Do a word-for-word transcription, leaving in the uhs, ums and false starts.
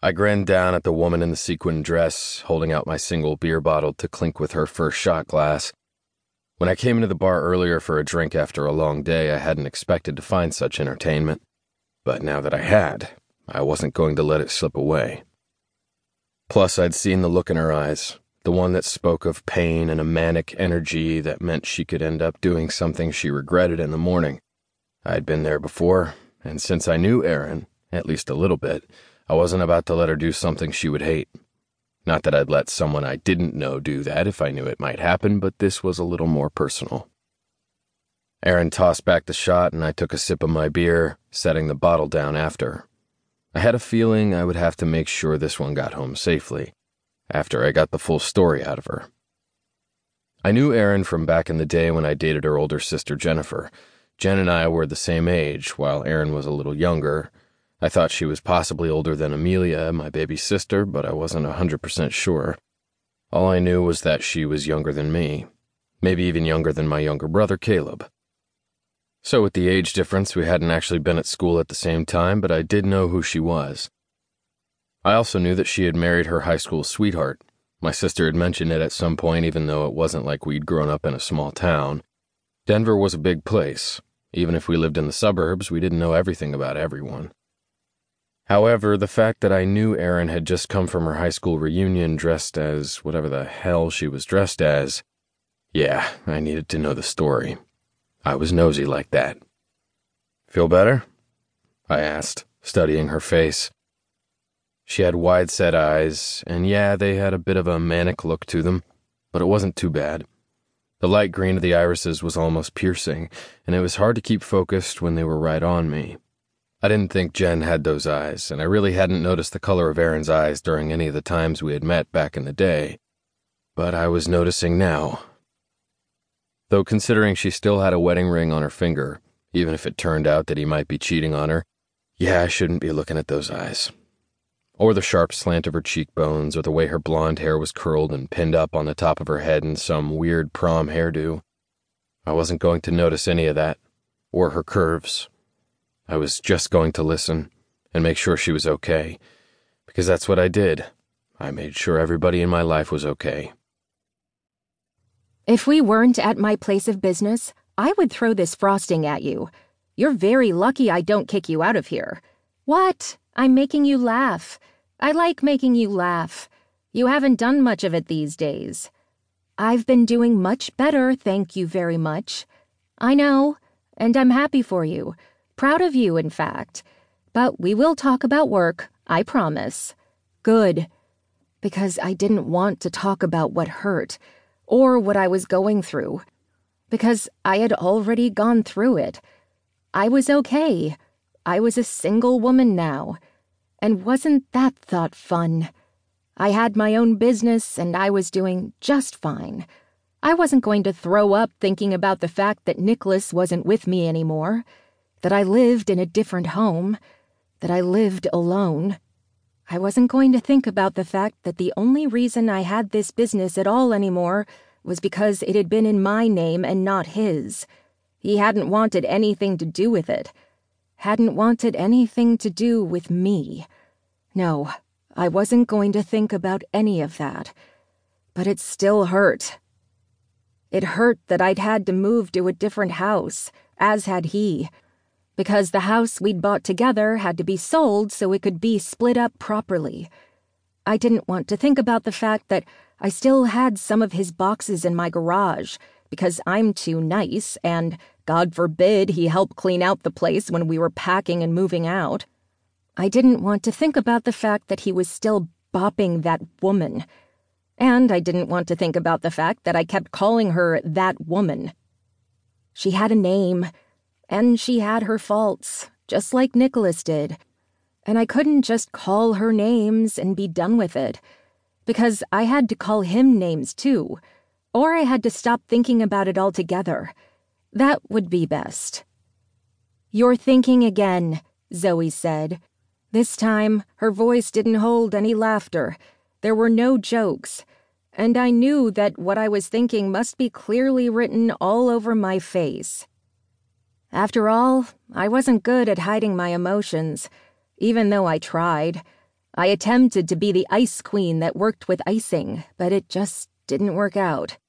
I grinned down at the woman in the sequin dress, holding out my single beer bottle to clink with her first shot glass. When I came into the bar earlier for a drink after a long day, I hadn't expected to find such entertainment. But now that I had, I wasn't going to let it slip away. Plus, I'd seen the look in her eyes, the one that spoke of pain and a manic energy that meant she could end up doing something she regretted in the morning. I'd been there before, and since I knew Erin, at least a little bit, I wasn't about to let her do something she would hate. Not that I'd let someone I didn't know do that if I knew it might happen, but this was a little more personal. Erin tossed back the shot and I took a sip of my beer, setting the bottle down after. I had a feeling I would have to make sure this one got home safely, after I got the full story out of her. I knew Erin from back in the day when I dated her older sister Jennifer. Jen and I were the same age, while Erin was a little younger. I thought she was possibly older than Amelia, my baby sister, but I wasn't one hundred percent sure. All I knew was that she was younger than me, maybe even younger than my younger brother Caleb. So with the age difference, we hadn't actually been at school at the same time, but I did know who she was. I also knew that she had married her high school sweetheart. My sister had mentioned it at some point, even though it wasn't like we'd grown up in a small town. Denver was a big place. Even if we lived in the suburbs, we didn't know everything about everyone. However, the fact that I knew Erin had just come from her high school reunion dressed as whatever the hell she was dressed as, yeah, I needed to know the story. I was nosy like that. "Feel better?" I asked, studying her face. She had wide-set eyes, and yeah, they had a bit of a manic look to them, but it wasn't too bad. The light green of the irises was almost piercing, and it was hard to keep focused when they were right on me. I didn't think Jen had those eyes, and I really hadn't noticed the color of Erin's eyes during any of the times we had met back in the day. But I was noticing now. Though considering she still had a wedding ring on her finger, even if it turned out that he might be cheating on her, yeah, I shouldn't be looking at those eyes. Or the sharp slant of her cheekbones, or the way her blonde hair was curled and pinned up on the top of her head in some weird prom hairdo. I wasn't going to notice any of that, or her curves. I was just going to listen and make sure she was okay, because that's what I did. I made sure everybody in my life was okay. "If we weren't at my place of business, I would throw this frosting at you. You're very lucky I don't kick you out of here." "What? I'm making you laugh. I like making you laugh. You haven't done much of it these days." "I've been doing much better, thank you very much." "I know, and I'm happy for you. Proud of you, in fact. But we will talk about work, I promise." "Good." Because I didn't want to talk about what hurt, or what I was going through. Because I had already gone through it. I was okay. I was a single woman now. And wasn't that thought fun? I had my own business and I was doing just fine. I wasn't going to throw up thinking about the fact that Nicholas wasn't with me anymore, that I lived in a different home, that I lived alone. I wasn't going to think about the fact that the only reason I had this business at all anymore was because it had been in my name and not his. He hadn't wanted anything to do with it. Hadn't wanted anything to do with me. No, I wasn't going to think about any of that. But it still hurt. It hurt that I'd had to move to a different house, as had he, because the house we'd bought together had to be sold so it could be split up properly. I didn't want to think about the fact that I still had some of his boxes in my garage, because I'm too nice, and, God forbid, he helped clean out the place when we were packing and moving out. I didn't want to think about the fact that he was still bopping that woman. And I didn't want to think about the fact that I kept calling her that woman. She had a name, and she had her faults, just like Nicholas did. And I couldn't just call her names and be done with it, because I had to call him names too, or I had to stop thinking about it altogether. That would be best. "You're thinking again," Zoe said. This time, her voice didn't hold any laughter. There were no jokes, and I knew that what I was thinking must be clearly written all over my face. After all, I wasn't good at hiding my emotions, even though I tried. I attempted to be the ice queen that worked with icing, but it just didn't work out.